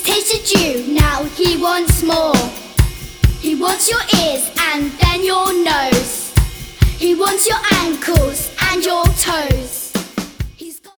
tasted you, now he wants more. He wants your ears and then your nose. He wants your ankles and your toes.